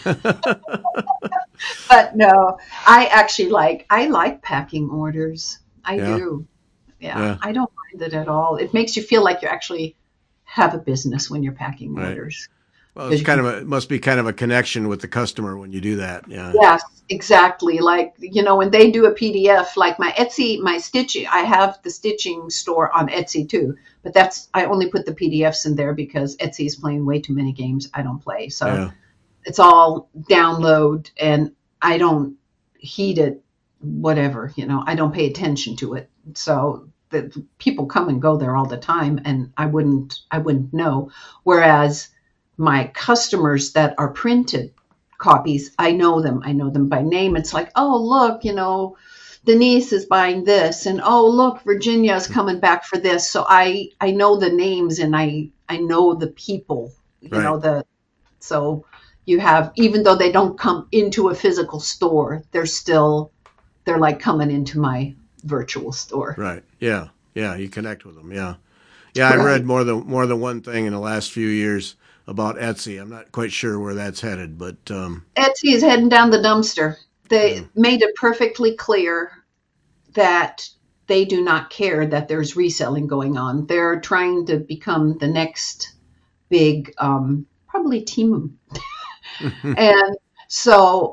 But no, I like packing orders. I do. Yeah. I don't mind it at all. It makes you feel like you actually have a business when you're packing orders. Well, it's it must be kind of a connection with the customer when you do that. Yeah. Yes, exactly. Like, when they do a PDF, like my Etsy, my stitching, I have the stitching store on Etsy too, but I only put the PDFs in there because Etsy is playing way too many games I don't play. So it's all download and I don't heed it, whatever, I don't pay attention to it. So the people come and go there all the time and I wouldn't know. Whereas my customers that are printed copies, I know them by name. It's like, oh, look, Denise is buying this, and oh, look, Virginia is coming back for this. So I know the names and I know the people, so you have, even though they don't come into a physical store, they're like coming into my virtual store. Right. Yeah. Yeah. You connect with them. Yeah. Yeah. I read more than one thing in the last few years about Etsy. I'm not quite sure where that's headed, but Etsy is heading down the dumpster. They made it perfectly clear that they do not care that there's reselling going on. They're trying to become the next big, probably Temu. And so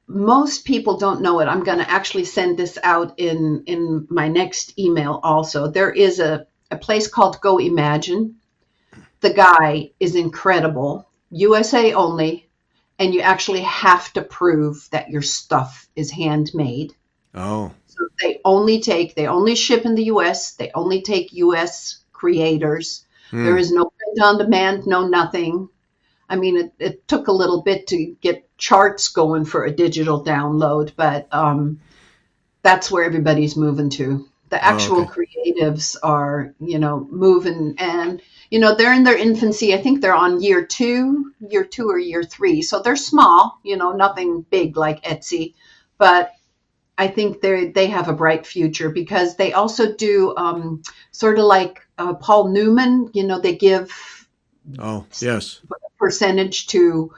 most people don't know it. I'm going to actually send this out in my next email also. There is a place called Go Imagine. The guy is incredible, USA only, and you actually have to prove that your stuff is handmade. Oh. So they only ship in the US. They only take US creators. There is no print on demand, no nothing. I mean, it took a little bit to get charts going for a digital download, but that's where everybody's moving to. The actual creatives are, moving, and, they're in their infancy. I think they're on year two or year three. So they're small, nothing big like Etsy, but I think they have a bright future because they also do sort of like Paul Newman, they give Oh, yes. percentage to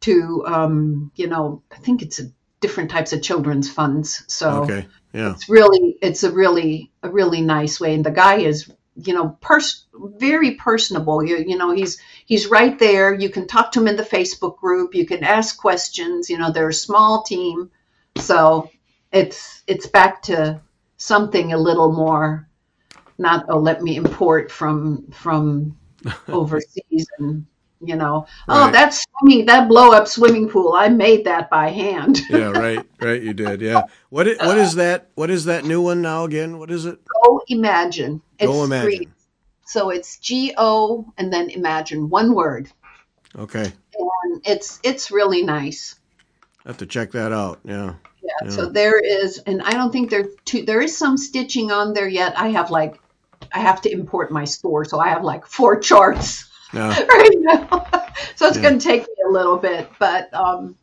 I think it's different types of children's funds. So Okay. Yeah. it's a really nice way. And the guy is, very personable. He's right there. You can talk to him in the Facebook group. You can ask questions. They're a small team. So it's back to something a little more, not, let me import from overseas and, Right. that's swimming, that blow up swimming pool. I made that by hand. Yeah, right. Right, you did. Yeah. What is that? What is that new one now again? What is it? Go Imagine. Go It's free. Imagine. So it's GO and then Imagine, one word. Okay. And it's really nice. I have to check that out. Yeah. Yeah. So there is, and I don't think there is some stitching on there yet. I have to import my store. So I have like 4 charts Yeah. right now. So it's Yeah. going to take me a little bit, but,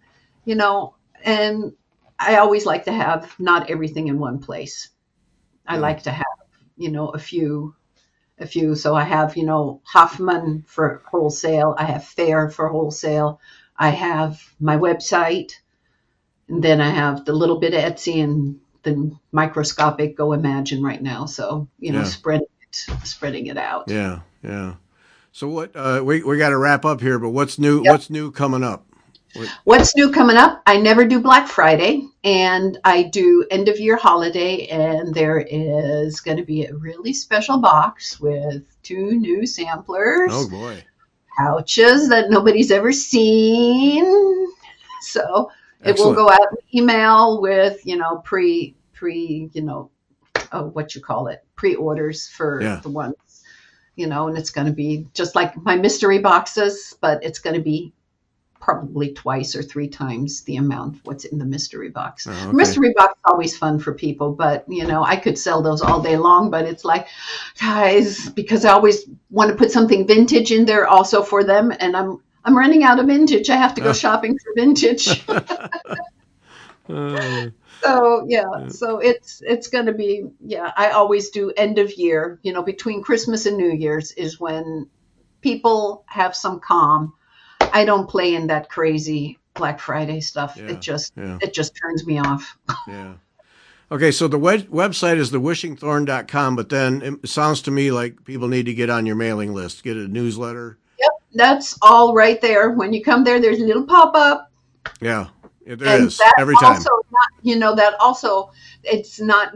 and I always like to have not everything in one place. I like to have, a few. So I have, Hoffman for wholesale. I have Fair for wholesale. I have my website. And then I have the little bit of Etsy and the microscopic Go Imagine right now. So, Yeah. spreading it out. Yeah. Yeah. So what we got to wrap up here, but what's new? Yep. What's new coming up? What's new coming up? I never do Black Friday, and I do end of year holiday, and there is going to be a really special box with 2 new samplers, Oh boy. pouches that nobody's ever seen. So it will Excellent. go out in email with, pre-orders for Yeah. the ones, and it's going to be just like my mystery boxes, but it's going to be probably twice or 3 times the amount what's in the mystery box. Oh, okay. Mystery box is always fun for people, but I could sell those all day long, but it's like, guys, because I always want to put something vintage in there also for them, and I'm running out of vintage. I have to go shopping for vintage. So so it's going to be, I always do end of year, between Christmas and New Year's is when people have some calm. I don't play in that crazy Black Friday stuff. Yeah, It just yeah. it just turns me off. Yeah. Okay, so the website is thewishingthorn.com, but then it sounds to me like people need to get on your mailing list, get a newsletter. Yep, that's all right there. When you come there, there's a little pop-up. Yeah, there And is that every time. also it's not,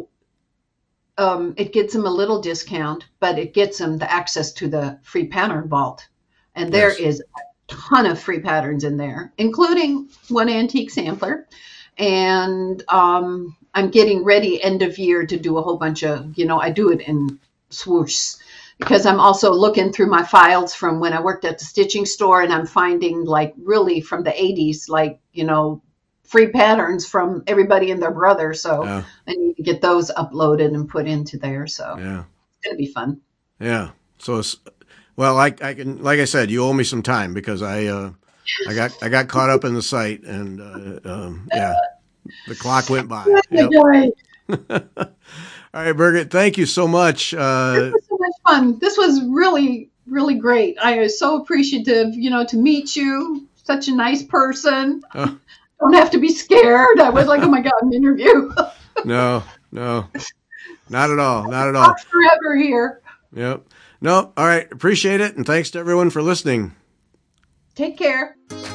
it gets them a little discount, but it gets them the access to the free pattern vault. And there Yes. is a ton of free patterns in there, including one antique sampler. And I'm getting ready end of year to do a whole bunch of, I do it in swoosh because I'm also looking through my files from when I worked at the stitching store, and I'm finding like really from the 80s, like, free patterns from everybody and their brother. So Yeah. I need to get those uploaded and put into there. So Yeah. it's going to be fun. Yeah. So it's, well, I can, like I said, you owe me some time because I got caught up in the site and yeah, the clock went by. Yep. Right. All right, Birgit, thank you so much. This was so much fun. This was really, really great. I was so appreciative, to meet you. Such a nice person. Don't have to be scared. I was like, oh my God, an interview. No, not at all. Not at all. Talk forever here. Yep. No. All right. Appreciate it. And thanks to everyone for listening. Take care.